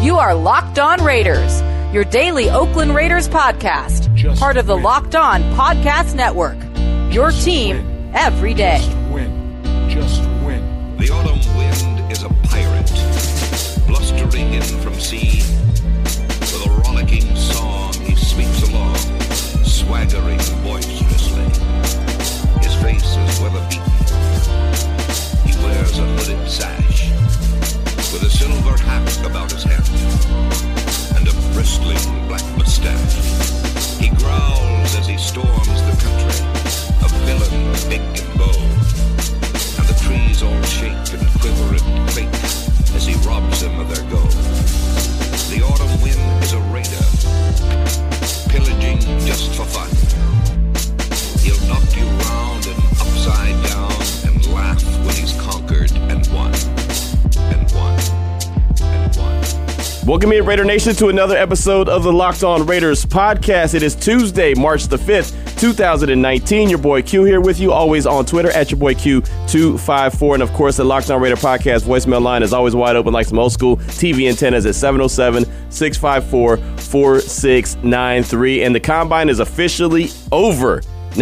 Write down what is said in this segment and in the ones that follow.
You are Locked On Raiders, your daily Oakland Raiders podcast, part of the Locked On Podcast Network. Your team every day. Just win. The autumn wind is a pirate, blustering in from sea. With a rollicking song he sweeps along, swaggering boisterously. His face is weather-beaten. He wears a hooded sash, with a silver hat about his head, and a bristling black mustache. He growls as he storms the country, a villain big and bold, and the trees all shake and quiver and quake as he robs them of their gold. The autumn wind is a raider, pillaging just for fun. He'll knock you round and upside down and laugh when he's conquered and won. Welcome in, Raider Nation, to another episode of the Locked On Raiders podcast. It is Tuesday, March the 5th, 2019. Your boy Q here with you, always on Twitter at your boy Q254. And of course, the Locked On Raider podcast voicemail line is always wide open like some old school TV antennas at 707-654-4693. And the combine is officially over.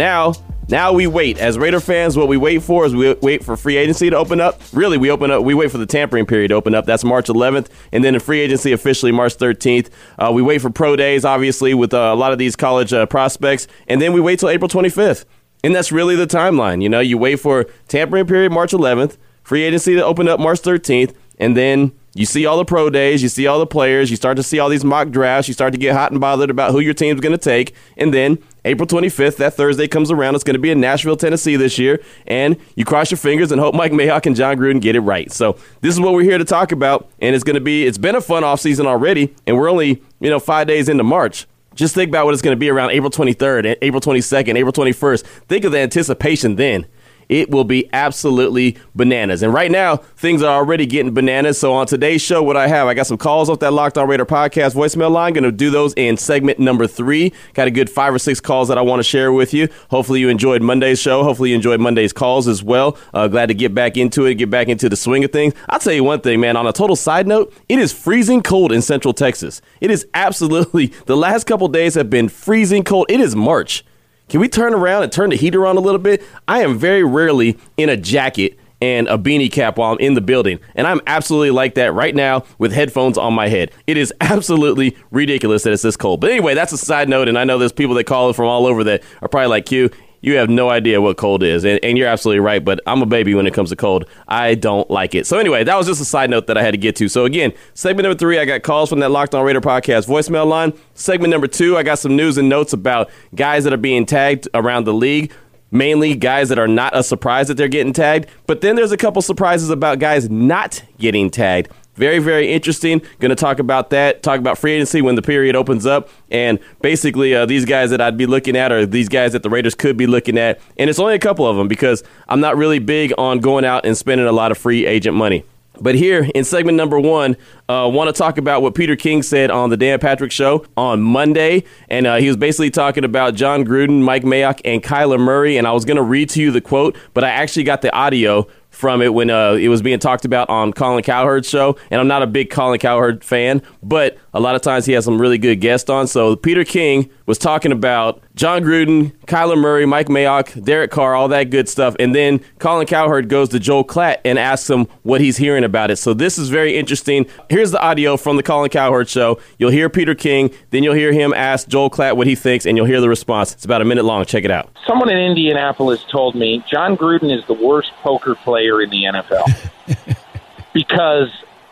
Now we wait. As Raider fans, what we wait for is we wait for free agency to open up. Really, we wait for the tampering period to open up. That's March 11th. And then the free agency officially March 13th. We wait for pro days, obviously, with a lot of these college prospects. And then we wait till April 25th. And that's really the timeline. You know, you wait for tampering period March 11th, free agency to open up March 13th, and then you see all the pro days, you see all the players, you start to see all these mock drafts, you start to get hot and bothered about who your team's going to take, and then April 25th, that Thursday comes around. It's going to be in Nashville, Tennessee this year, and you cross your fingers and hope Mike Mayock and Jon Gruden get it right. So this is what we're here to talk about, and it's been a fun offseason already, and we're only 5 days into March. Just think about what it's going to be around April 23rd, April 22nd, April 21st. Think of the anticipation then. It will be absolutely bananas. And right now, things are already getting bananas. So on today's show, what I got some calls off that Locked On Raider podcast voicemail line. Going to do those in segment number 3. Got a good 5 or 6 calls that I want to share with you. Hopefully you enjoyed Monday's show. Hopefully you enjoyed Monday's calls as well. Glad to get back into it, get back into the swing of things. I'll tell you one thing, man. On a total side note, it is freezing cold in Central Texas. It is absolutely, the last couple days have been freezing cold. It is March. Can we turn around and turn the heater on a little bit? I am very rarely in a jacket and a beanie cap while I'm in the building. And I'm absolutely like that right now with headphones on my head. It is absolutely ridiculous that it's this cold. But anyway, that's a side note. And I know there's people that call from all over that are probably like, Q, you have no idea what cold is. And you're absolutely right. But I'm a baby when it comes to cold. I don't like it. So anyway, that was just a side note that I had to get to. So again, segment number 3, I got calls from that Locked On Raider podcast voicemail line. Segment number 2, I got some news and notes about guys that are being tagged around the league. Mainly guys that are not a surprise that they're getting tagged. But then there's a couple surprises about guys not getting tagged. Very, very interesting. Going to talk about that, talk about free agency when the period opens up. And basically, these guys that I'd be looking at are these guys that the Raiders could be looking at. And it's only a couple of them because I'm not really big on going out and spending a lot of free agent money. But here in segment number 1, want to talk about what Peter King said on the Dan Patrick Show on Monday. And he was basically talking about Jon Gruden, Mike Mayock, and Kyler Murray. And I was going to read to you the quote, but I actually got the audio from it when it was being talked about on Colin Cowherd's show. And I'm not a big Colin Cowherd fan, but a lot of times he has some really good guests on. So Peter King was talking about Jon Gruden, Kyler Murray, Mike Mayock, Derek Carr, all that good stuff. And then Colin Cowherd goes to Joel Klatt and asks him what he's hearing about it. So this is very interesting. Here's the audio from the Colin Cowherd Show. You'll hear Peter King, then you'll hear him ask Joel Klatt what he thinks, and you'll hear the response. It's about a minute long. Check it out. Someone in Indianapolis told me Jon Gruden is the worst poker player in the NFL because,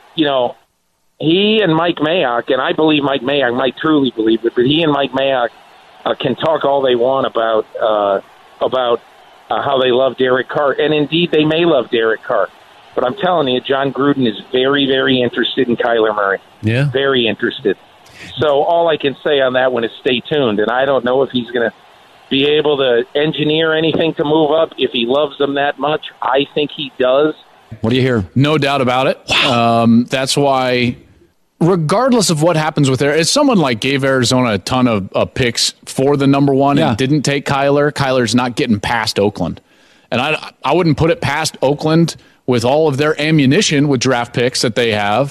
he and Mike Mayock, and I believe Mike Mayock might truly believe it, but he and Mike Mayock can talk all they want about how they love Derek Carr, and indeed they may love Derek Carr. But I'm telling you, Jon Gruden is very, very interested in Kyler Murray. Yeah, very interested. So all I can say on that one is stay tuned, and I don't know if he's going to be able to engineer anything to move up if he loves them that much. I think he does. What do you hear? No doubt about it. Wow. That's why, regardless of what happens with there, if someone like gave Arizona a ton of picks for the number 1 and didn't take Kyler's not getting past Oakland. And I wouldn't put it past Oakland with all of their ammunition with draft picks that they have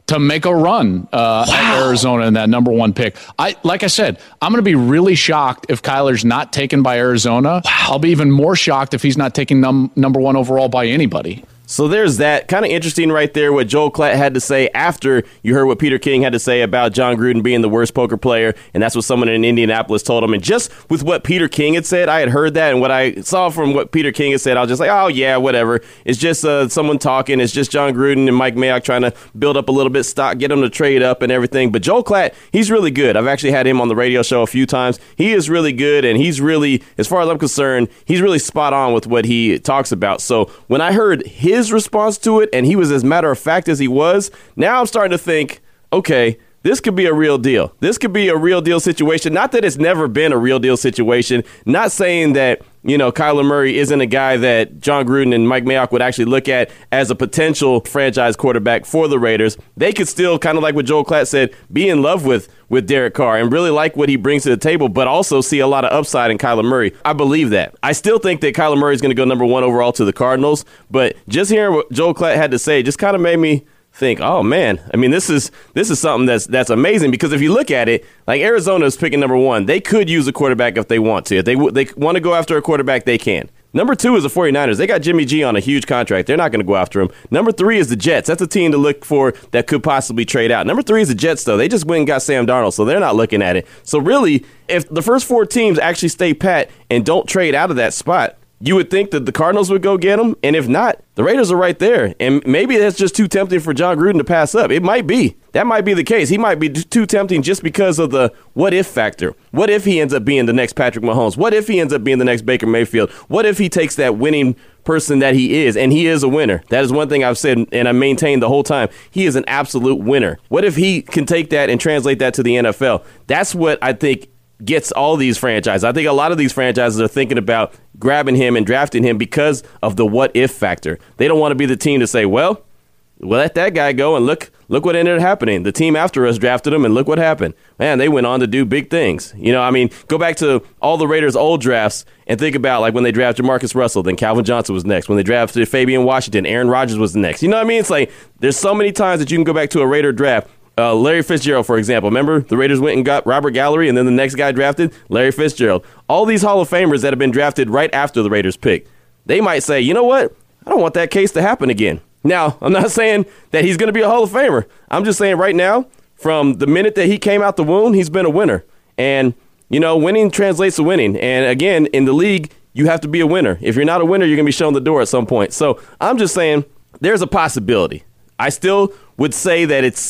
to make a run at Arizona in that number 1 pick. Like I said, I'm going to be really shocked if Kyler's not taken by Arizona. I'll be even more shocked if he's not taken number 1 overall by anybody. So there's that. Kind of interesting right there what Joel Klatt had to say after you heard what Peter King had to say about Jon Gruden being the worst poker player, and that's what someone in Indianapolis told him. And just with what Peter King had said, I had heard that, and what I saw from what Peter King had said, I was just like, oh, yeah, whatever. It's just someone talking. It's just Jon Gruden and Mike Mayock trying to build up a little bit stock, get them to trade up and everything. But Joel Klatt, he's really good. I've actually had him on the radio show a few times. He is really good, and he's really, as far as I'm concerned, he's really spot on with what he talks about. So when I heard his response to it, and he was as matter of fact as he was, now I'm starting to think, okay, this could be a real deal. This could be a real deal situation. Not that it's never been a real deal situation. Not saying that, Kyler Murray isn't a guy that Jon Gruden and Mike Mayock would actually look at as a potential franchise quarterback for the Raiders. They could still, kind of like what Joel Klatt said, be in love with Derek Carr and really like what he brings to the table, but also see a lot of upside in Kyler Murray. I believe that. I still think that Kyler Murray is going to go number 1 overall to the Cardinals, but just hearing what Joel Klatt had to say just kind of made me think, oh man, I mean, this is something that's amazing, because if you look at it, like Arizona is picking number 1. They could use a quarterback if they want to. If they want to go after a quarterback, they can. Number 2 is the 49ers. They got Jimmy G on a huge contract. They're not going to go after him. Number 3 is the Jets. That's a team to look for that could possibly trade out. Number 3 is the Jets, though. They just went and got Sam Darnold, so they're not looking at it. So really, if the first 4 teams actually stay pat and don't trade out of that spot, you would think that the Cardinals would go get him, and if not, the Raiders are right there. And maybe that's just too tempting for Jon Gruden to pass up. It might be. That might be the case. He might be too tempting just because of the what-if factor. What if he ends up being the next Patrick Mahomes? What if he ends up being the next Baker Mayfield? What if he takes that winning person that he is, and he is a winner? That is one thing I've said, and I maintained the whole time. He is an absolute winner. What if he can take that and translate that to the NFL? That's what I think gets all these franchises. I think a lot of these franchises are thinking about grabbing him and drafting him because of the what-if factor. They don't want to be the team to say, well, we'll let that guy go, and look what ended up happening. The team after us drafted him, and look what happened. Man, they went on to do big things. Go back to all the Raiders' old drafts and think about, like, when they drafted Marcus Russell, then Calvin Johnson was next. When they drafted Fabian Washington, Aaron Rodgers was next. You know what I mean? It's like there's so many times that you can go back to a Raider draft. Larry Fitzgerald, for example. Remember, the Raiders went and got Robert Gallery, and then the next guy drafted, Larry Fitzgerald. All these Hall of Famers that have been drafted right after the Raiders pick, they might say, you know what? I don't want that case to happen again. Now, I'm not saying that he's going to be a Hall of Famer. I'm just saying right now, from the minute that he came out the womb, he's been a winner. And, winning translates to winning. And, again, in the league, you have to be a winner. If you're not a winner, you're going to be shown the door at some point. So I'm just saying there's a possibility. I still would say that it's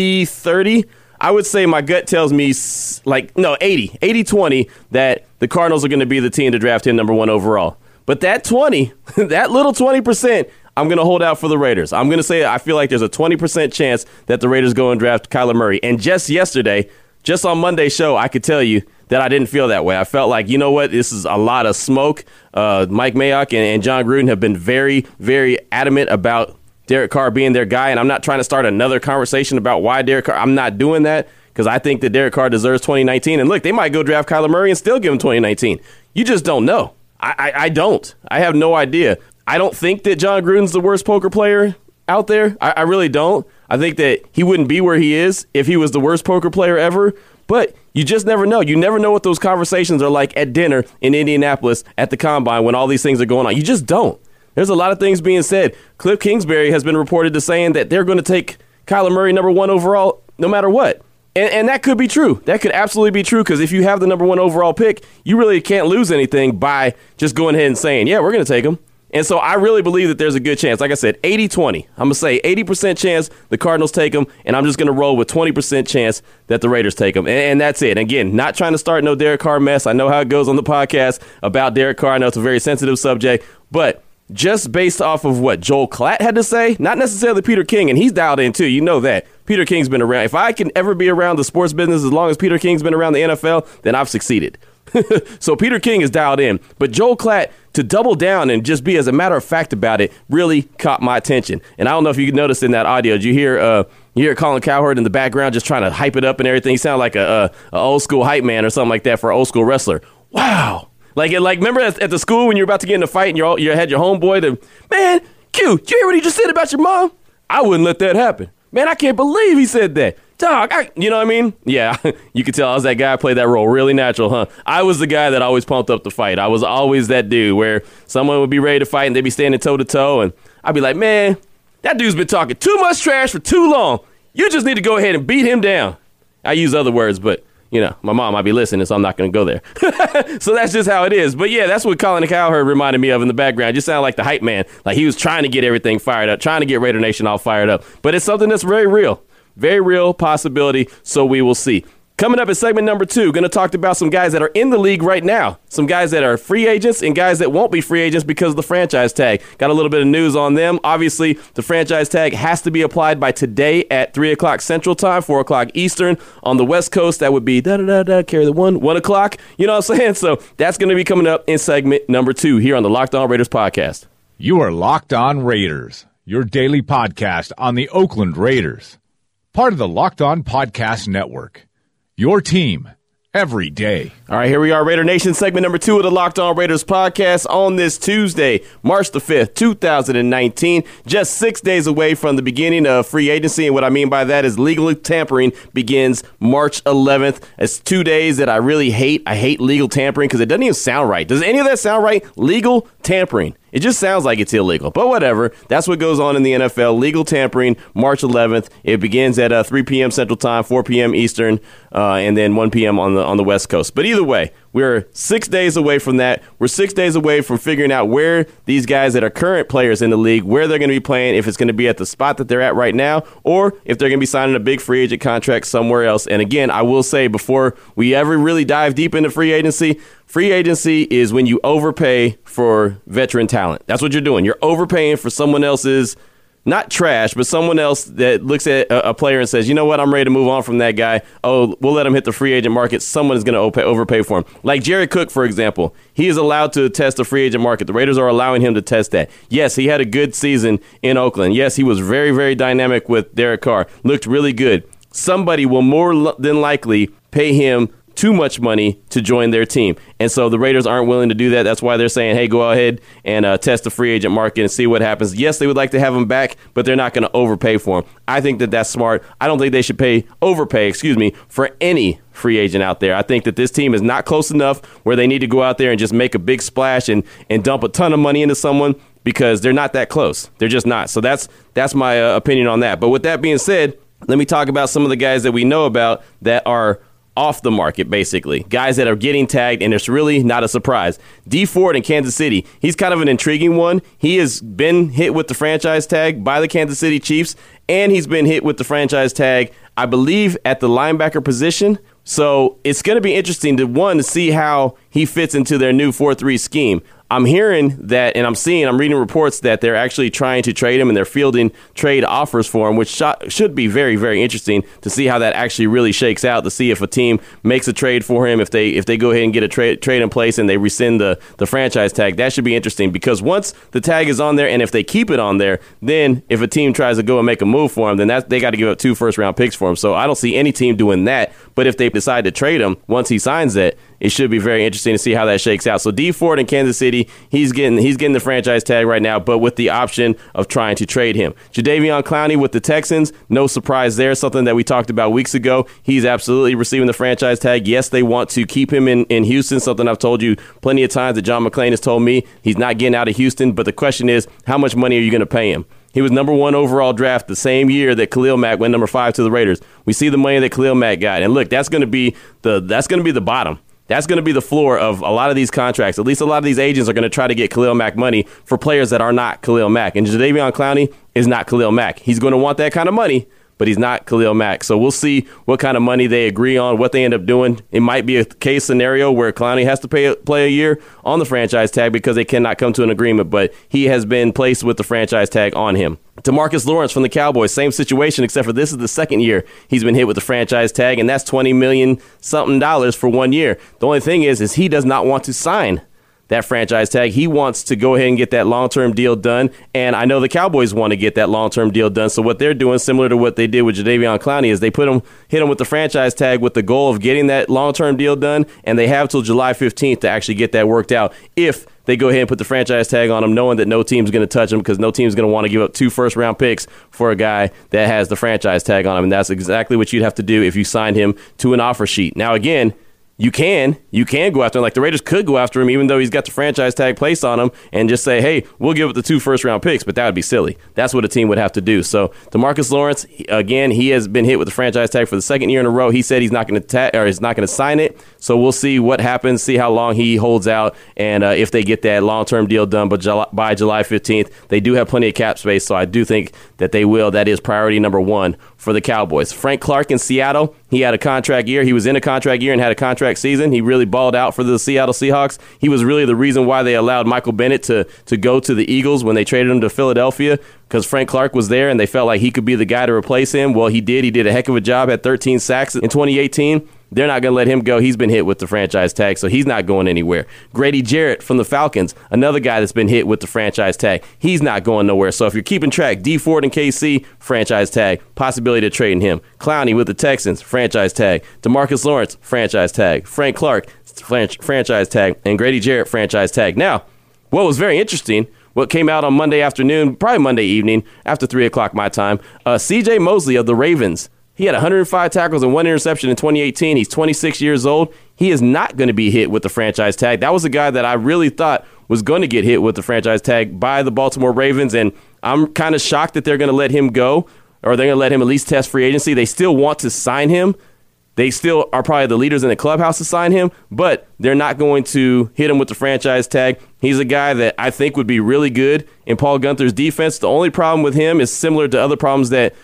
70-30. I would say my gut tells me 80-20 that the Cardinals are going to be the team to draft him number 1 overall. But that 20, that little 20%, I'm going to hold out for the Raiders. I'm going to say I feel like there's a 20% chance that the Raiders go and draft Kyler Murray. And just yesterday, just on Monday's show, I could tell you that I didn't feel that way. I felt like, you know what, this is a lot of smoke. Mike Mayock and Jon Gruden have been very, very adamant about Derek Carr being their guy, and I'm not trying to start another conversation about why Derek Carr. I'm not doing that because I think that Derek Carr deserves 2019. And look, they might go draft Kyler Murray and still give him 2019. You just don't know. I don't. I have no idea. I don't think that Jon Gruden's the worst poker player out there. I really don't. I think that he wouldn't be where he is if he was the worst poker player ever. But you just never know. You never know what those conversations are like at dinner in Indianapolis at the Combine when all these things are going on. You just don't. There's a lot of things being said. Cliff Kingsbury has been reported to saying that they're going to take Kyler Murray number 1 overall no matter what. And that could be true. That could absolutely be true, because if you have the number 1 overall pick, you really can't lose anything by just going ahead and saying, yeah, we're going to take him. And so I really believe that there's a good chance. Like I said, 80-20. I'm going to say 80% chance the Cardinals take him, and I'm just going to roll with 20% chance that the Raiders take him. And that's it. Again, not trying to start no Derek Carr mess. I know how it goes on the podcast about Derek Carr. I know it's a very sensitive subject, but just based off of what Joel Klatt had to say, not necessarily Peter King, and he's dialed in too. You know that. Peter King's been around. If I can ever be around the sports business as long as Peter King's been around the NFL, then I've succeeded. So Peter King is dialed in. But Joel Klatt, to double down and just be as a matter of fact about it, really caught my attention. And I don't know if you noticed in that audio, did you hear Colin Cowherd in the background just trying to hype it up and everything? He sounded like a old school hype man or something like that for an old school wrestler. Wow. Like remember at the school when you're about to get in a fight and you had your homeboy, man, Q, did you hear what he just said about your mom? I wouldn't let that happen. Man, I can't believe he said that. Dog, you know what I mean? Yeah, you could tell I was that guy who played that role really natural, huh? I was the guy that always pumped up the fight. I was always that dude where someone would be ready to fight and they'd be standing toe-to-toe, and I'd be like, man, that dude's been talking too much trash for too long. You just need to go ahead and beat him down. I use other words, but, you know, my mom might be listening, so I'm not going to go there. So that's just how it is. But, yeah, that's what Colin Cowherd reminded me of in the background. Just sounded like the hype man. Like he was trying to get everything fired up, trying to get Raider Nation all fired up. But it's something that's very real. Very real possibility, so we will see. Coming up in segment number 2, going to talk about some guys that are in the league right now, some guys that are free agents and guys that won't be free agents because of the franchise tag. Got a little bit of news on them. Obviously, the franchise tag has to be applied by today at 3 o'clock Central Time, 4 o'clock Eastern. On the West Coast, that would be carry the 1 o'clock. You know what I'm saying? So that's going to be coming up in segment number 2 here on the Locked On Raiders podcast. You are Locked On Raiders, your daily podcast on the Oakland Raiders. Part of the Locked On Podcast Network. Your team every day. All right, here we are, Raider Nation, segment number 2 of the Locked On Raiders podcast on this Tuesday, March the 5th, 2019. Just 6 days away from the beginning of free agency, and what I mean by that is legal tampering begins March 11th. It's 2 days that I really hate. I hate legal tampering because it doesn't even sound right. Does any of that sound right? Legal tampering. It just sounds like it's illegal, but whatever. That's what goes on in the NFL. Legal tampering, March 11th. It begins at 3 p.m. Central Time, 4 p.m. Eastern, and then 1 p.m. on the West Coast. But either way, we're 6 days away from that. We're 6 days away from figuring out where these guys that are current players in the league, where they're going to be playing, if it's going to be at the spot that they're at right now, or if they're going to be signing a big free agent contract somewhere else. And again, I will say before we ever really dive deep into free agency is when you overpay for veteran talent. That's what you're doing. You're overpaying for someone else's, not trash, but someone else that looks at a player and says, you know what, I'm ready to move on from that guy. Oh, we'll let him hit the free agent market. Someone is going to overpay for him. Like Jared Cook, for example. He is allowed to test the free agent market. The Raiders are allowing him to test that. Yes, he had a good season in Oakland. Yes, he was very, very dynamic with Derek Carr. Looked really good. Somebody will more than likely pay him too much money to join their team. And so the Raiders aren't willing to do that. That's why they're saying, hey, go ahead and test the free agent market and see what happens. Yes, they would like to have him back, but they're not going to overpay for him. I think that that's smart. I don't think they should overpay for any free agent out there. I think that this team is not close enough where they need to go out there and just make a big splash and dump a ton of money into someone, because they're not that close. They're just not. So that's my opinion on that. But with that being said, let me talk about some of the guys that we know about that are off the market, basically. Guys that are getting tagged, and it's really not a surprise. Dee Ford in Kansas City, he's kind of an intriguing one. He has been hit with the franchise tag by the Kansas City Chiefs, and he's been hit with the franchise tag, I believe, at the linebacker position. So it's going to be interesting to see how he fits into their new 4-3 scheme. I'm hearing that, and I'm reading reports that they're actually trying to trade him, and they're fielding trade offers for him, which should be very, very interesting to see how that actually really shakes out, to see if a team makes a trade for him, if they go ahead and get a trade in place and they rescind the franchise tag. That should be interesting, because once the tag is on there, and if they keep it on there, then if a team tries to go and make a move for him, then they got to give up 2 first-round picks for him. So I don't see any team doing that. But if they decide to trade him once he signs that, it should be very interesting to see how that shakes out. So Dee Ford in Kansas City, he's getting the franchise tag right now, but with the option of trying to trade him. Jadeveon Clowney with the Texans, no surprise there. Something that we talked about weeks ago. He's absolutely receiving the franchise tag. Yes, they want to keep him in Houston. Something I've told you plenty of times that John McClain has told me. He's not getting out of Houston, but the question is, how much money are you going to pay him? He was number 1 overall draft the same year that Khalil Mack went number 5 to the Raiders. We see the money that Khalil Mack got, and look, that's going to be the bottom. That's going to be the floor of a lot of these contracts. At least a lot of these agents are going to try to get Khalil Mack money for players that are not Khalil Mack. And Jadeveon Clowney is not Khalil Mack. He's going to want that kind of money, but he's not Khalil Mack. So we'll see what kind of money they agree on, what they end up doing. It might be a case scenario where Clowney has to play a year on the franchise tag because they cannot come to an agreement, but he has been placed with the franchise tag on him. DeMarcus Lawrence from the Cowboys, same situation, except for this is the second year he's been hit with the franchise tag, and that's $20 million something for 1 year. The only thing is he does not want to sign that franchise tag. He wants to go ahead and get that long-term deal done, and I know the Cowboys want to get that long-term deal done. So what they're doing, similar to what they did with Jadeveon Clowney, is they hit him with the franchise tag with the goal of getting that long-term deal done, and they have till July 15th to actually get that worked out if they go ahead and put the franchise tag on him, knowing that no team's going to touch him because no team's going to want to give up 2 first-round picks for a guy that has the franchise tag on him. And that's exactly what you'd have to do if you signed him to an offer sheet. Now, again, you can go after him. Like, the Raiders could go after him even though he's got the franchise tag placed on him and just say, hey, we'll give it the 2 first-round picks, but that would be silly. That's what a team would have to do. So DeMarcus Lawrence, again, he has been hit with the franchise tag for the 2nd year in a row. He said he's not going to sign it. So we'll see what happens, see how long he holds out, and if they get that long-term deal done by July 15th. They do have plenty of cap space, so I do think that they will. That is priority number 1 for the Cowboys. Frank Clark in Seattle, he had a contract year. He was in a contract year and had a contract season. He really balled out for the Seattle Seahawks. He was really the reason why they allowed Michael Bennett to go to the Eagles when they traded him to Philadelphia, because Frank Clark was there and they felt like he could be the guy to replace him. Well, he did. He did a heck of a job, had 13 sacks in 2018. They're not going to let him go. He's been hit with the franchise tag, so he's not going anywhere. Grady Jarrett from the Falcons, another guy that's been hit with the franchise tag. He's not going nowhere. So if you're keeping track, D Ford and KC, franchise tag, possibility of trading him. Clowney with the Texans, franchise tag. DeMarcus Lawrence, franchise tag. Frank Clark, franchise tag. And Grady Jarrett, franchise tag. Now, what was very interesting, what came out on Monday afternoon, probably Monday evening, after 3 o'clock my time, C.J. Mosley of the Ravens, he had 105 tackles and 1 interception in 2018. He's 26 years old. He is not going to be hit with the franchise tag. That was a guy that I really thought was going to get hit with the franchise tag by the Baltimore Ravens, and I'm kind of shocked that they're going to let him go, or they're going to let him at least test free agency. They still want to sign him. They still are probably the leaders in the clubhouse to sign him, but they're not going to hit him with the franchise tag. He's a guy that I think would be really good in Paul Guenther's defense. The only problem with him is similar to other problems that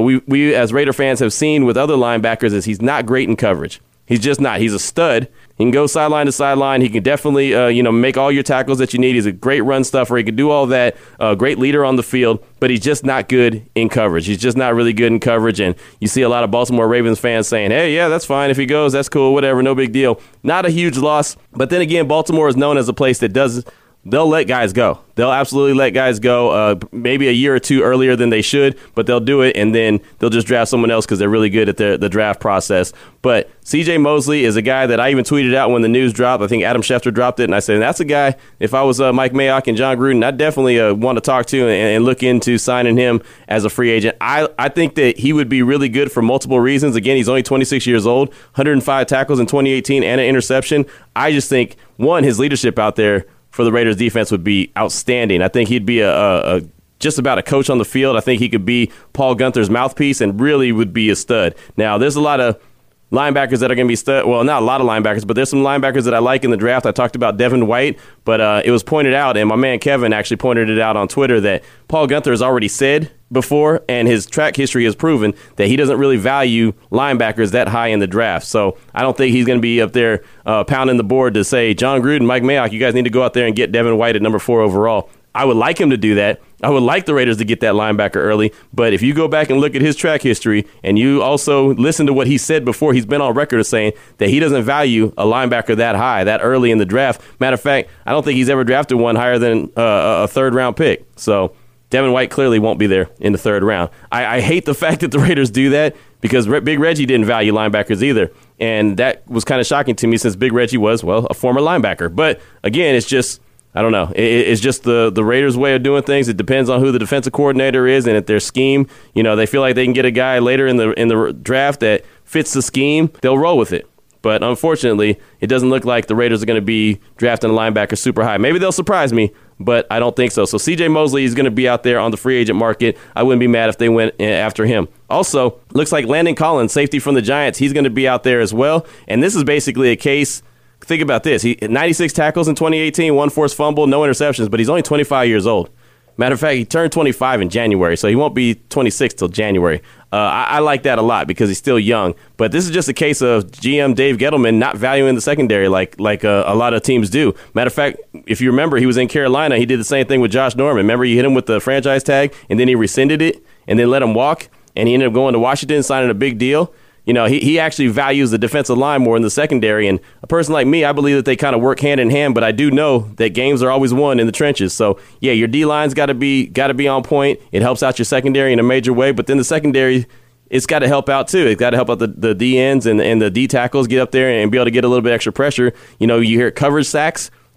we as Raider fans have seen with other linebackers, is he's not great in coverage. He's just not. He's a stud. He can go sideline to sideline. He can definitely, make all your tackles that you need. He's a great run stuffer. He can do all that. Great leader on the field, but he's just not good in coverage. He's just not really good in coverage. And you see a lot of Baltimore Ravens fans saying, hey, yeah, that's fine. If he goes, that's cool, whatever, no big deal. Not a huge loss. But then again, Baltimore is known as a place that they'll let guys go. They'll absolutely let guys go, maybe a year or two earlier than they should, but they'll do it, and then they'll just draft someone else because they're really good at the draft process. But C.J. Mosley is a guy that I even tweeted out when the news dropped. I think Adam Schefter dropped it, and I said, that's a guy, if I was Mike Mayock and John Gruden, I'd definitely want to talk to and look into signing him as a free agent. I think that he would be really good for multiple reasons. Again, he's only 26 years old, 105 tackles in 2018 and an interception. I just think, one, his leadership out there for the Raiders defense would be outstanding. I think he'd be a just about a coach on the field. I think he could be Paul Guenther's mouthpiece and really would be a stud. Now, there's a lot of linebackers that are going to be stud. Well, not a lot of linebackers, but there's some linebackers that I like in the draft. I talked about Devin White, but it was pointed out, and my man Kevin actually pointed it out on Twitter, that Paul Guenther has already said before, and his track history has proven that he doesn't really value linebackers that high in the draft. So I don't think he's going to be up there pounding the board to say, John Gruden, Mike Mayock, you guys need to go out there and get Devin White at number 4 overall. I would like him to do that. I would like the Raiders to get that linebacker early. But if you go back and look at his track history and you also listen to what he said before, he's been on record as saying that he doesn't value a linebacker that high, that early in the draft. Matter of fact, I don't think he's ever drafted one higher than a third-round pick. So Devin White clearly won't be there in the third round. I hate the fact that the Raiders do that because Big Reggie didn't value linebackers either. And that was kind of shocking to me since Big Reggie was, well, a former linebacker. But, again, it's just, I don't know. It's just the Raiders' way of doing things. It depends on who the defensive coordinator is and if their scheme, they feel like they can get a guy later in the draft that fits the scheme, they'll roll with it. But unfortunately, it doesn't look like the Raiders are going to be drafting a linebacker super high. Maybe they'll surprise me, but I don't think so. So C.J. Mosley is going to be out there on the free agent market. I wouldn't be mad if they went after him. Also, looks like Landon Collins, safety from the Giants, he's going to be out there as well. And this is basically a case. Think about this. He 96 tackles in 2018, 1 forced fumble, no interceptions, but he's only 25 years old. Matter of fact, he turned 25 in January, so he won't be 26 till January. I like that a lot because he's still young. But this is just a case of GM Dave Gettleman not valuing the secondary like a lot of teams do. Matter of fact, if you remember, he was in Carolina. He did the same thing with Josh Norman. Remember, you hit him with the franchise tag, and then he rescinded it and then let him walk, and he ended up going to Washington, signing a big deal. He actually values the defensive line more in the secondary. And a person like me, I believe that they kind of work hand in hand, but I do know that games are always won in the trenches. So, yeah, your D-line's got to be on point. It helps out your secondary in a major way. But then the secondary, it's got to help out, too. It's got to help out the D-ends and the D-tackles get up there and be able to get a little bit extra pressure. You hear coverage sacks.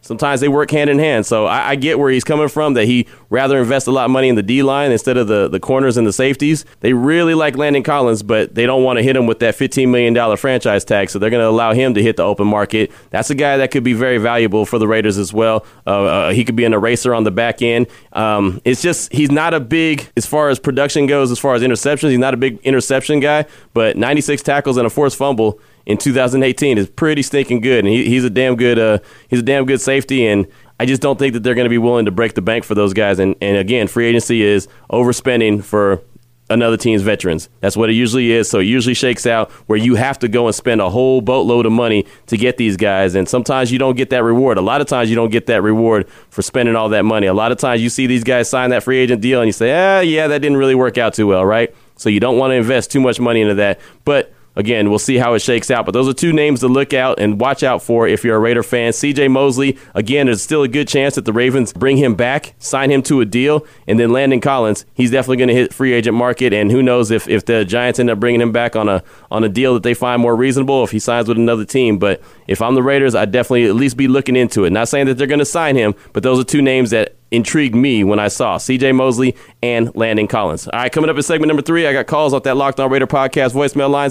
sometimes they work hand in hand. So I get where he's coming from, that he rather invest a lot of money in the D-line instead of the corners and the safeties. They really like Landon Collins, but they don't want to hit him with that $15 million franchise tag, so they're going to allow him to hit the open market. That's a guy that could be very valuable for the Raiders as well. He could be an eraser on the back end. It's just he's not a big, as far as production goes, as far as interceptions, he's not a big interception guy, but 96 tackles and a forced fumble in 2018 is pretty stinking good, and he's a damn good safety, and I just don't think that they're going to be willing to break the bank for those guys. And again, free agency is overspending for another team's veterans. That's what it usually is. So it usually shakes out where you have to go and spend a whole boatload of money to get these guys, and sometimes you don't get that reward. A lot of times you don't get that reward for spending all that money. A lot of times you see these guys sign that free agent deal and you say, yeah, that didn't really work out too well, right? So you don't want to invest too much money into that. But again, we'll see how it shakes out. But those are two names to look out and watch out for if you're a Raider fan. C.J. Mosley, again, there's still a good chance that the Ravens bring him back, sign him to a deal. And then Landon Collins, he's definitely going to hit free agent market. And who knows if the Giants end up bringing him back on a deal that they find more reasonable if he signs with another team. But if I'm the Raiders, I'd definitely at least be looking into it. Not saying that they're going to sign him, but those are two names that intrigued me when I saw C.J. Mosley and Landon Collins. All right, coming up in segment number 3, I got calls off that Locked On Raider podcast voicemail line,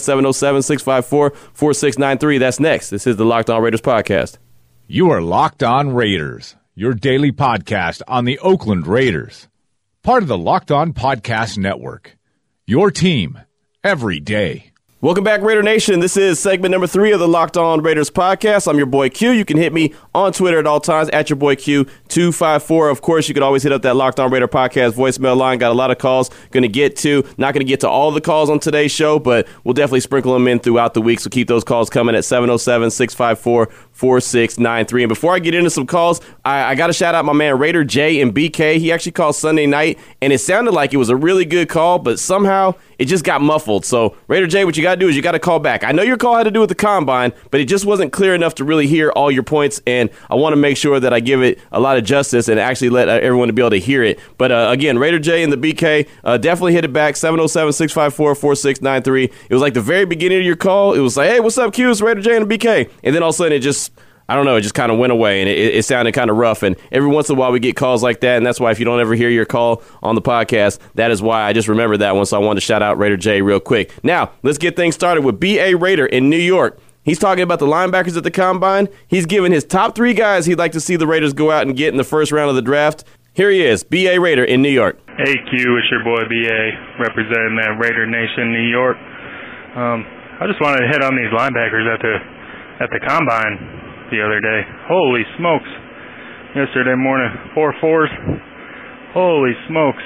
707-654-4693. That's next. This is the Locked On Raiders podcast. You are Locked On Raiders, your daily podcast on the Oakland Raiders. Part of the Locked On Podcast Network, your team every day. Welcome back, Raider Nation. This is segment number 3 of the Locked On Raiders podcast. I'm your boy Q. You can hit me on Twitter at all times, at your boy Q254. Of course, you can always hit up that Locked On Raider podcast voicemail line. Got a lot of calls not going to get to all the calls on today's show, but we'll definitely sprinkle them in throughout the week. So keep those calls coming at 707-654-4693. And before I get into some calls, I got to shout out my man Raider J and BK. He actually called Sunday night, and it sounded like it was a really good call, but somehow it just got muffled. So Raider J, what you got to do is you got to call back. I know your call had to do with the combine, but it just wasn't clear enough to really hear all your points, and I want to make sure that I give it a lot of justice and actually let everyone to be able to hear it. But again, Raider J and the BK, definitely hit it back, 707-654-4693. It was like the very beginning of your call. It was like, hey, what's up, Q? It's Raider J and the BK. And then all of a sudden it just, I don't know, it just kind of went away, and it sounded kind of rough. And every once in a while we get calls like that, and that's why if you don't ever hear your call on the podcast, that is why I just remembered that one, so I wanted to shout out Raider J real quick. Now, let's get things started with B.A. Raider in New York. He's talking about the linebackers at the Combine. He's given his top 3 guys he'd like to see the Raiders go out and get in the first round of the draft. Here he is, B.A. Raider in New York. Hey, Q, it's your boy B.A. representing that Raider Nation, New York. I just wanted to hit on these linebackers at the Combine the other day. Holy smokes. Yesterday morning, 4.4s. Holy smokes.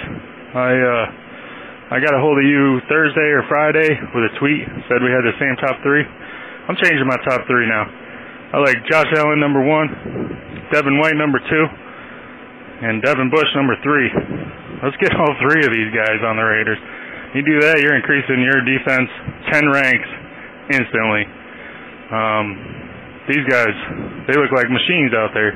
I got a hold of you Thursday or Friday with a tweet. Said we had the same top 3. I'm changing my top 3 now. I like Josh Allen number 1, Devin White number 2, and Devin Bush number 3. Let's get all 3 of these guys on the Raiders. You do that, you're increasing your defense 10 ranks instantly. These guys, they look like machines out there.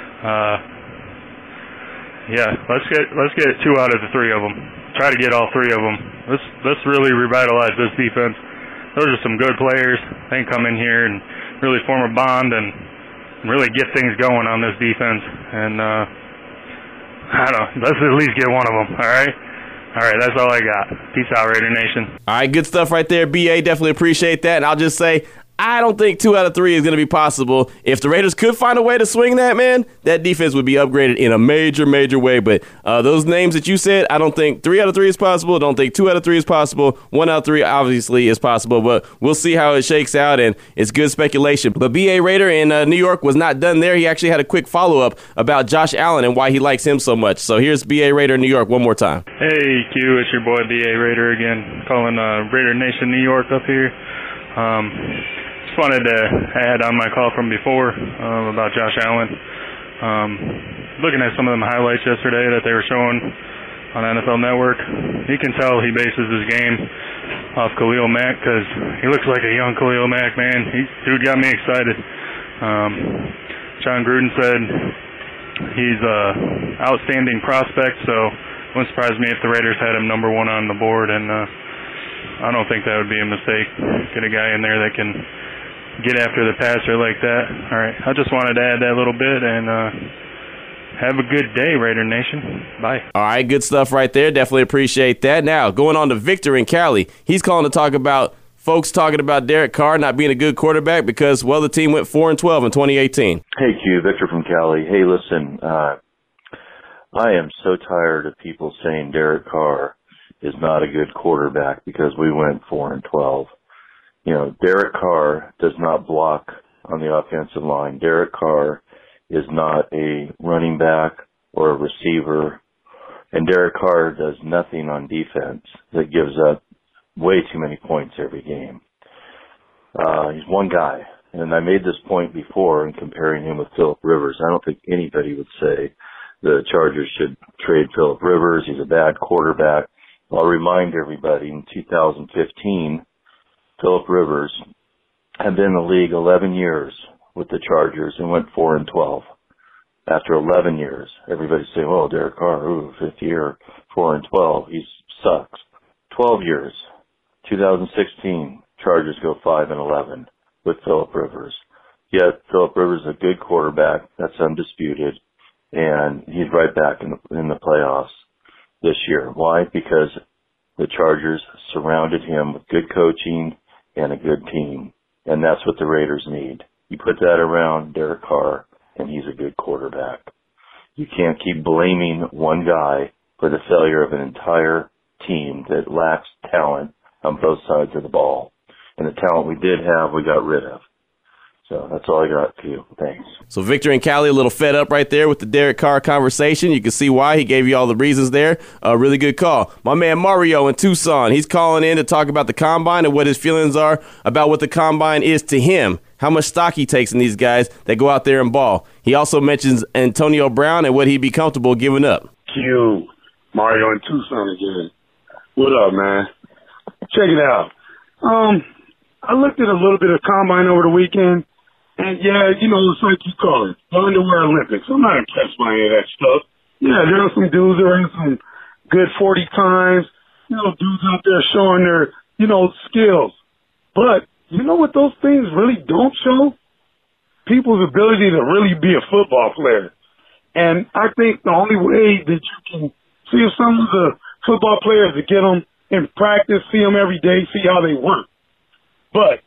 Yeah, let's get 2 out of the 3 of them. Try to get all 3 of them. Let's really revitalize this defense. Those are some good players. They can come in here and really form a bond and really get things going on this defense. And I don't know, let's at least get one of them. All right, that's all I got. Peace out, Raider Nation. All right, good stuff right there, BA. Definitely appreciate that. And I'll just say, I don't think 2 out of 3 is going to be possible. If the Raiders could find a way to swing that, man, that defense would be upgraded in a major, major way. But those names that you said, I don't think 3 out of 3 is possible. I don't think 2 out of 3 is possible. 1 out of 3 obviously is possible. But we'll see how it shakes out, and it's good speculation. But B.A. Raider in New York was not done there. He actually had a quick follow-up about Josh Allen and why he likes him so much. So here's B.A. Raider in New York one more time. Hey, Q, it's your boy B.A. Raider again, calling Raider Nation New York up here. Wanted to add on my call from before about Josh Allen. Looking at some of them highlights yesterday that they were showing on NFL Network, you can tell he bases his game off Khalil Mack because he looks like a young Khalil Mack, man. Dude got me excited. John Gruden said he's an outstanding prospect, so it wouldn't surprise me if the Raiders had him number 1 on the board, and I don't think that would be a mistake. Get a guy in there that can get after the passer like that. All right, I just wanted to add that little bit, and have a good day, Raider Nation. Bye. All right, good stuff right there. Definitely appreciate that. Now, going on to Victor in Cali. He's calling to talk about folks talking about Derek Carr not being a good quarterback because, well, the team went 4-12 in 2018. Hey, Q, Victor from Cali. Hey, listen, I am so tired of people saying Derek Carr is not a good quarterback because we went 4-12. You know, Derek Carr does not block on the offensive line. Derek Carr is not a running back or a receiver. And Derek Carr does nothing on defense that gives up way too many points every game. He's one guy. And I made this point before in comparing him with Phillip Rivers. I don't think anybody would say the Chargers should trade Phillip Rivers. He's a bad quarterback. I'll remind everybody, in 2015, Phillip Rivers had been in the league 11 years with the Chargers and went 4-12. After 11 years, everybody's saying, "Oh, Derek Carr, fifth year, 4-12, he sucks." 12 years, 2016, Chargers go 5-11 with Phillip Rivers. Yet Phillip Rivers is a good quarterback, that's undisputed, and he's right back in the playoffs this year. Why? Because the Chargers surrounded him with good coaching and a good team, and that's what the Raiders need. You put that around Derek Carr, and he's a good quarterback. You can't keep blaming one guy for the failure of an entire team that lacks talent on both sides of the ball. And the talent we did have, we got rid of. So that's all I got to you. Thanks. So Victor and Cali a little fed up right there with the Derek Carr conversation. You can see why. He gave you all the reasons there. A really good call. My man Mario in Tucson, he's calling in to talk about the Combine and what his feelings are about what the Combine is to him, how much stock he takes in these guys that go out there and ball. He also mentions Antonio Brown and what he'd be comfortable giving up. Q, Mario in Tucson again. What up, man? Check it out. I looked at a little bit of Combine over the weekend. And, yeah, you know, it's like you call it, the underwear Olympics. I'm not impressed by any of that stuff. Yeah, there are some dudes that are in some good 40 times, you know, dudes out there showing their, you know, skills. But you know what those things really don't show? People's ability to really be a football player. And I think the only way that you can see if some of the football players to get them in practice, see them every day, see how they work. But,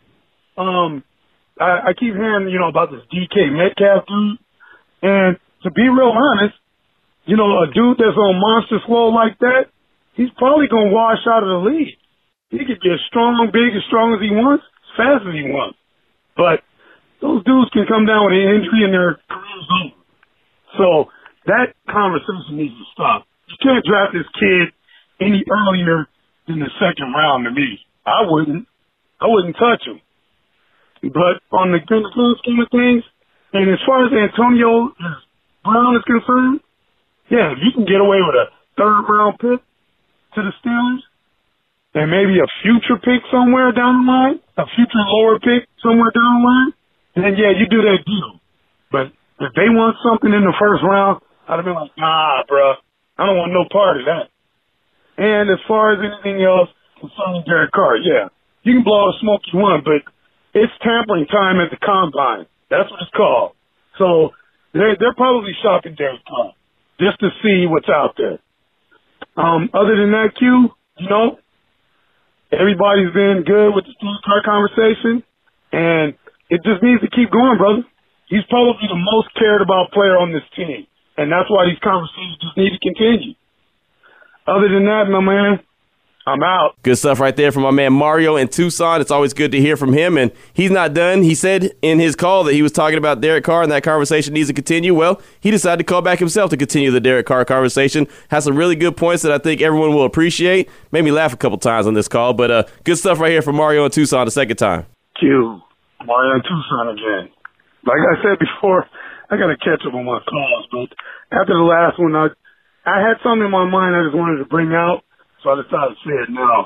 I keep hearing, you know, about this DK Metcalf dude. And to be real honest, you know, a dude that's on monster swole like that, he's probably going to wash out of the league. He could get strong, big, as strong as he wants, as fast as he wants. But those dudes can come down with an injury and their career's over. So that conversation needs to stop. You can't draft this kid any earlier than the second round to me. I wouldn't touch him. But on the grand scheme of things, and as far as Antonio Brown is concerned, yeah, if you can get away with a third-round pick to the Steelers and maybe a future pick somewhere down the line, a future lower pick somewhere down the line, then, yeah, you do that deal. But if they want something in the first round, I'd have been like, nah, bro, I don't want no part of that. And as far as anything else concerning Derek Carr, yeah, you can blow all the smoke you want, but it's tampering time at the Combine. That's what it's called. So they're probably shopping Derek Carr just to see what's out there. Other than that, Q, you know, everybody's been good with the Derek Carr conversation, and it just needs to keep going, brother. He's probably the most cared about player on this team, and that's why these conversations just need to continue. Other than that, my man, I'm out. Good stuff right there from my man Mario in Tucson. It's always good to hear from him, and he's not done. He said in his call that he was talking about Derek Carr, and that conversation needs to continue. Well, he decided to call back himself to continue the Derek Carr conversation. Has some really good points that I think everyone will appreciate. Made me laugh a couple times on this call, but good stuff right here from Mario in Tucson the second time. Q, Mario in Tucson again. Like I said before, I got to catch up on my calls, but after the last one, I had something in my mind I just wanted to bring out. So I decided to say it now.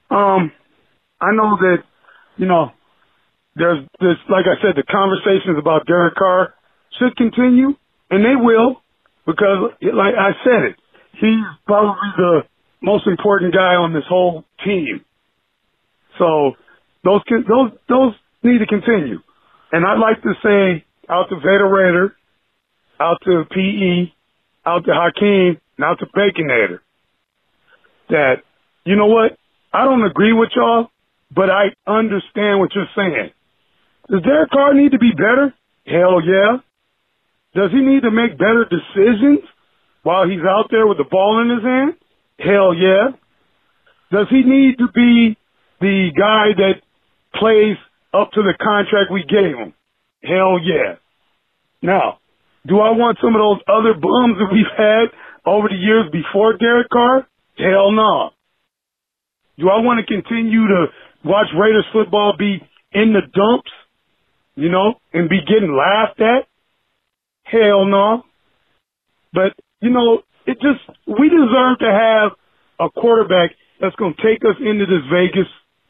I know that, you know, there's this, like I said, the conversations about Derek Carr should continue, and they will, because, like I said it, he's probably the most important guy on this whole team. So those need to continue. And I'd like to say out to Vader Raider, out to PE, out to Hakeem, and out to Baconator, that, you know what, I don't agree with y'all, but I understand what you're saying. Does Derek Carr need to be better? Hell yeah. Does he need to make better decisions while he's out there with the ball in his hand? Hell yeah. Does he need to be the guy that plays up to the contract we gave him? Hell yeah. Now, do I want some of those other bums that we've had over the years before Derek Carr? Hell no. Do I want to continue to watch Raiders football be in the dumps, you know, and be getting laughed at? Hell no. But, you know, we deserve to have a quarterback that's going to take us into Vegas,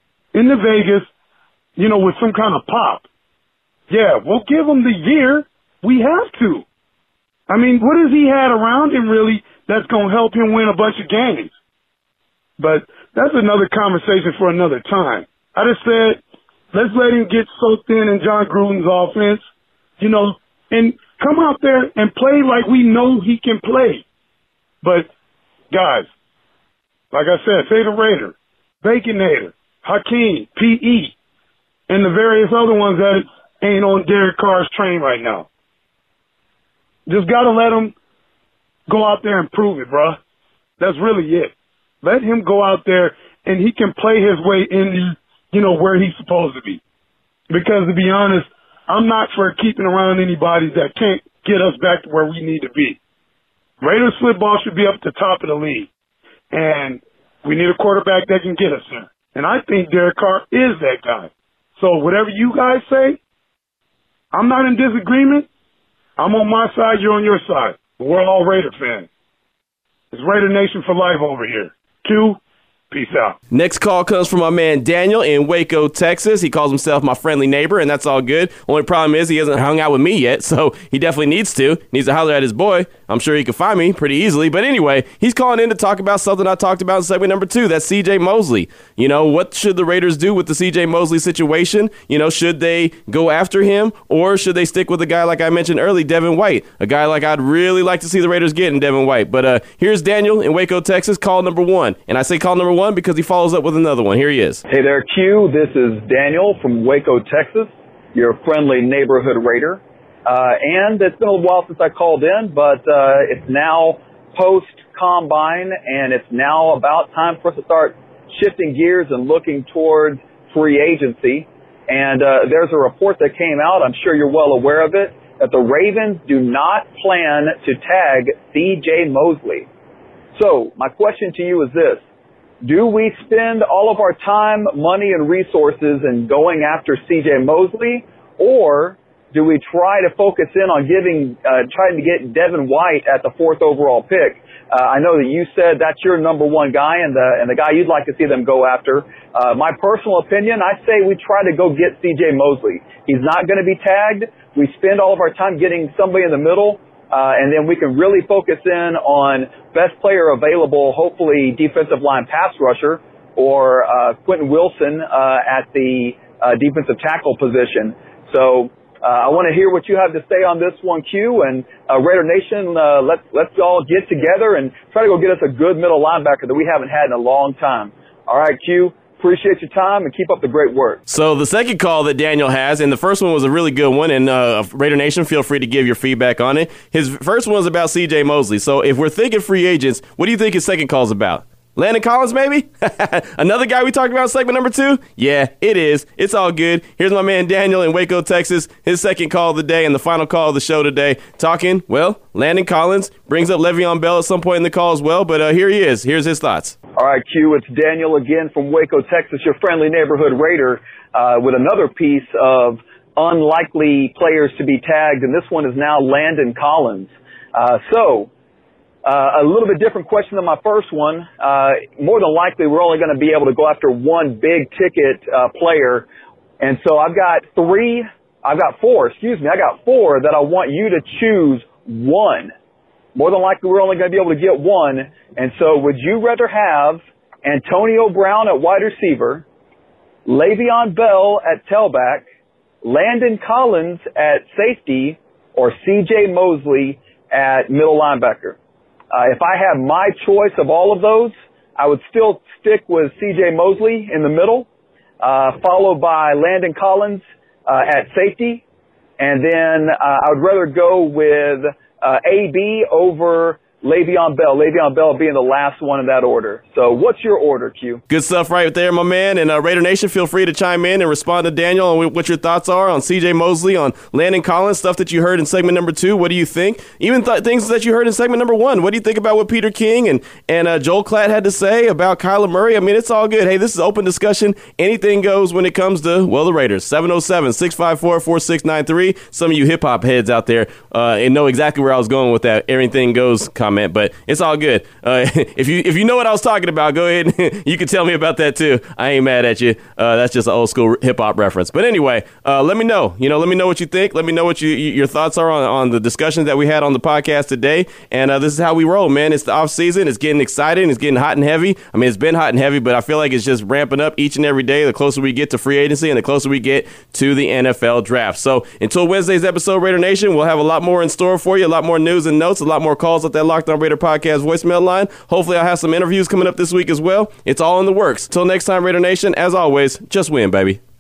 you know, with some kind of pop. Yeah, we'll give him the year. We have to. I mean, what has he had around him really that's going to help him win a bunch of games? But that's another conversation for another time. I just said, let's let him get soaked in John Gruden's offense, you know, and come out there and play like we know he can play. But, guys, like I said, Vader Raider, Baconator, Hakeem, PE, and the various other ones that ain't on Derek Carr's train right now. Just got to let him go out there and prove it, bruh. That's really it. Let him go out there and he can play his way in, you know, where he's supposed to be. Because to be honest, I'm not for keeping around anybody that can't get us back to where we need to be. Raiders football should be up at the top of the league. And we need a quarterback that can get us there. And I think Derek Carr is that guy. So whatever you guys say, I'm not in disagreement. I'm on my side, you're on your side. But we're all Raider fans. It's Raider Nation for life over here. Q, peace out. Next call comes from my man Daniel in Waco, Texas. He calls himself my friendly neighbor, and that's all good. Only problem is he hasn't hung out with me yet, so he definitely needs to. Needs to holler at his boy. I'm sure he can find me pretty easily. But anyway, he's calling in to talk about something I talked about in segment number 2. That's C.J. Mosley. You know, what should the Raiders do with the C.J. Mosley situation? You know, should they go after him, or should they stick with a guy like I mentioned earlier, Devin White? A guy like I'd really like to see the Raiders get in Devin White. But here's Daniel in Waco, Texas, call number 1. And I say call number 1 because he follows up with another one. Here he is. Hey there, Q. This is Daniel from Waco, Texas, your friendly neighborhood Raider. And it's been a while since I called in, but it's now post-combine, and it's now about time for us to start shifting gears and looking towards free agency. And there's a report that came out, I'm sure you're well aware of it, that the Ravens do not plan to tag C.J. Mosley. So my question to you is this. Do we spend all of our time, money, and resources in going after C.J. Mosley, or do we try to focus in on trying to get Devin White at the 4th overall pick? I know that you said that's your number 1 guy and the guy you'd like to see them go after. My personal opinion, I say we try to go get C.J. Mosley. He's not going to be tagged. We spend all of our time getting somebody in the middle, and then we can really focus in on best player available, hopefully defensive line pass rusher, or Quentin Wilson at the defensive tackle position. So I want to hear what you have to say on this one, Q, and Raider Nation, let's all get together and try to go get us a good middle linebacker that we haven't had in a long time. All right, Q, appreciate your time and keep up the great work. So the second call that Daniel has, and the first one was a really good one, and Raider Nation, feel free to give your feedback on it. His first one was about C.J. Mosley. So if we're thinking free agents, what do you think his second call is about? Landon Collins, maybe? Another guy we talked about in segment number 2? Yeah, it is. It's all good. Here's my man Daniel in Waco, Texas, his second call of the day and the final call of the show today. Talking, well, Landon Collins, brings up Le'Veon Bell at some point in the call as well, but here he is. Here's his thoughts. All right, Q, it's Daniel again from Waco, Texas, your friendly neighborhood Raider, with another piece of unlikely players to be tagged, and this one is now Landon Collins. A little bit different question than my first one. More than likely, we're only going to be able to go after one big ticket player. And so I got four that I want you to choose one. More than likely, we're only going to be able to get one. And so would you rather have Antonio Brown at wide receiver, Le'Veon Bell at tailback, Landon Collins at safety or C.J. Mosley at middle linebacker. If I had my choice of all of those, I would still stick with C.J. Mosley in the middle, followed by Landon Collins at safety, and then I would rather go with A.B. over Le'Veon Bell. Le'Veon Bell being the last one in that order. So what's your order, Q? Good stuff right there, my man. And Raider Nation, feel free to chime in and respond to Daniel on what your thoughts are on C.J. Mosley, on Landon Collins, stuff that you heard in segment number 2. What do you think? Even things that you heard in segment number 1. What do you think about what Peter King and Joel Klatt had to say about Kyler Murray? I mean, it's all good. Hey, this is open discussion. Anything goes when it comes to, well, the Raiders. 707-654-4693. Some of you hip-hop heads out there and know exactly where I was going with that everything goes comment, but it's all good. If you know what I was talking about, go ahead and you can tell me about that too. I ain't mad at you. That's just an old school hip hop reference. But anyway, let me know. Let me know what you think. Let me know what your thoughts are on the discussions that we had on the podcast today. And this is how we roll, man. It's the off season. It's getting exciting. It's getting hot and heavy. I mean, it's been hot and heavy, but I feel like it's just ramping up each and every day. The closer we get to free agency and the closer we get to the NFL draft. So until Wednesday's episode, Raider Nation, we'll have a lot more in store for you. A lot more news and notes. A lot more calls at that Locked On Raider podcast voicemail line. Hopefully I'll have some interviews coming up this week as well. It's all in the works. Till next time, Raider Nation, as always, just win, baby.